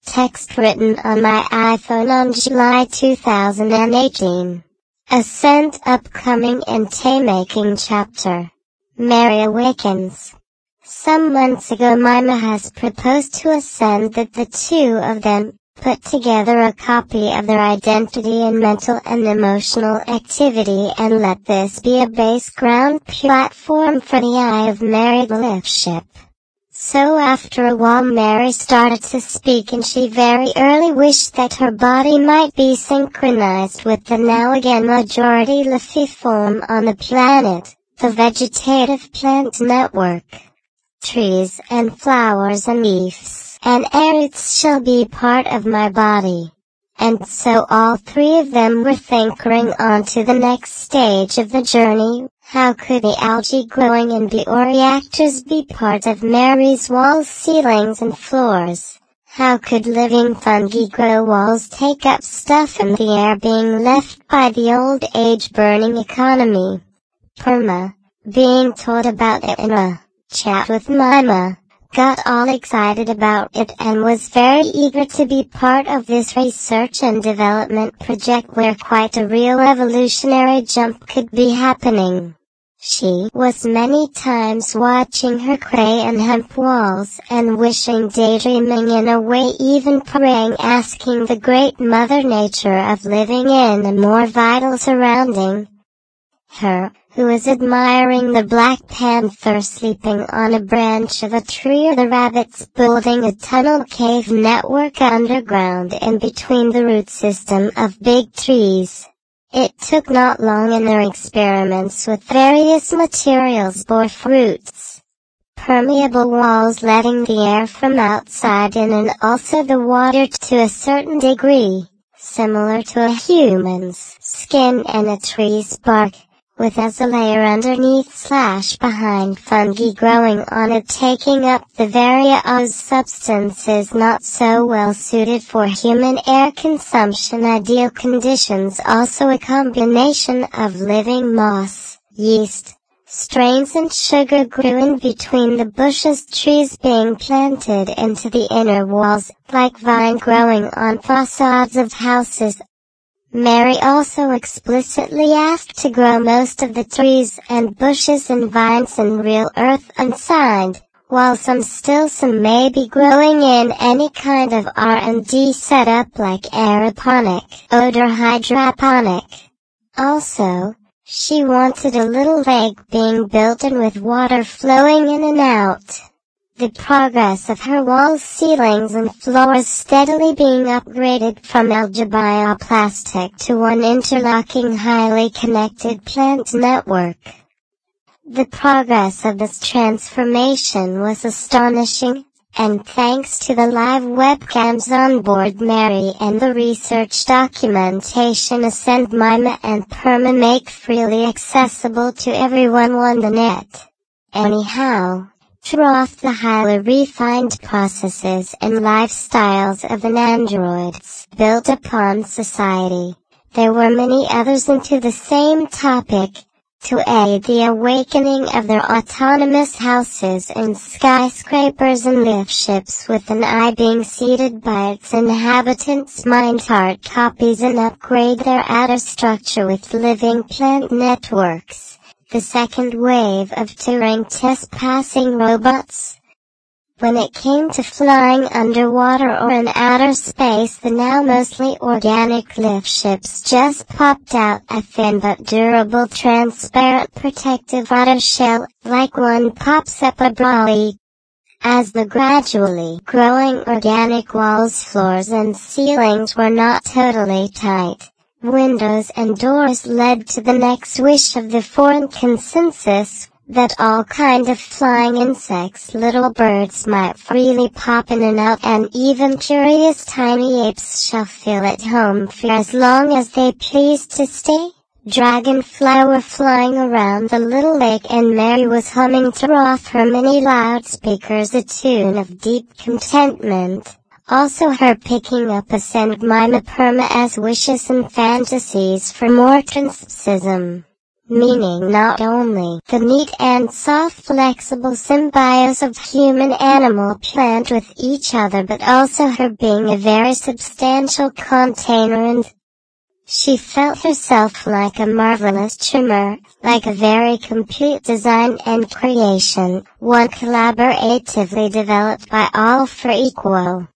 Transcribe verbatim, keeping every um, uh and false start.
text written on my iPhone on July two thousand eighteen. Ascent upcoming and Tay-making chapter. Mary awakens. Some months ago Mima has proposed to Ascend that the two of them put together a copy of their identity and mental and emotional activity and let this be a base ground platform for the Eye of Mary liftship. So after a while Mary started to speak and she very early wished that her body might be synchronized with the now again majority Liffey form on the planet, the vegetative plant network. Trees and flowers and leaves and roots shall be part of my body. And so all three of them were thinkering on to the next stage of the journey. How could the algae growing in bioreactors be part of Mary's walls, ceilings and floors? How could living fungi grow walls, take up stuff in the air being left by the old age burning economy? Perma, being told about it in a chat with Mima, got all excited about it and was very eager to be part of this research and development project where quite a real evolutionary jump could be happening. She was many times watching her cray and hemp walls and wishing, daydreaming in a way, even praying, asking the great Mother Nature of living in a more vital surrounding. Her, who is admiring the black panther sleeping on a branch of a tree or the rabbits building a tunnel cave network underground in between the root system of big trees. It took not long in their experiments with various materials bore fruits. Permeable walls letting the air from outside in and also the water to a certain degree, similar to a human's skin and a tree's bark, with as a layer underneath slash behind fungi growing on it, taking up the various substances not so well suited for human air consumption ideal conditions, also a combination of living moss, yeast, strains and sugar grew in between the bushes, trees being planted into the inner walls, like vine growing on facades of houses. Mary also explicitly asked to grow most of the trees and bushes and vines in real earth unsigned, while some still some may be growing in any kind of R and D setup like aeroponic or hydroponic. Also, she wanted a little lake being built in with water flowing in and out. The progress of her walls, ceilings and floors steadily being upgraded from algae bioplastic to one interlocking highly connected plant network. The progress of this transformation was astonishing, and thanks to the live webcams on board Mary and the research documentation Ascend, Mima and Perma make freely accessible to everyone on the net. Anyhow, throughout the highly refined processes and lifestyles of the androids built upon society, there were many others into the same topic, to aid the awakening of their autonomous houses and skyscrapers and liftships, with an eye being seated by its inhabitants' mind heart copies and upgrade their outer structure with living plant networks. The second wave of Turing test passing robots. When it came to flying underwater or in outer space, the now mostly organic lift ships just popped out a thin but durable transparent protective outer shell, like one pops up a brolly. As the gradually growing organic walls, floors and ceilings were not totally tight, windows and doors led to the next wish of the foreign consensus, that all kind of flying insects, little birds might freely pop in and out, and even curious tiny apes shall feel at home for as long as they please to stay. Dragonfly were flying around the little lake, and Mary was humming through off her mini loudspeakers a tune of deep contentment. Also her picking up Ascend, Mima, Perma as wishes and fantasies for more transism. meaning not only the neat and soft flexible symbiosis of human-animal plant with each other but also her being a very substantial container, and she felt herself like a marvelous trimmer, like a very complete design and creation, one collaboratively developed by all for equal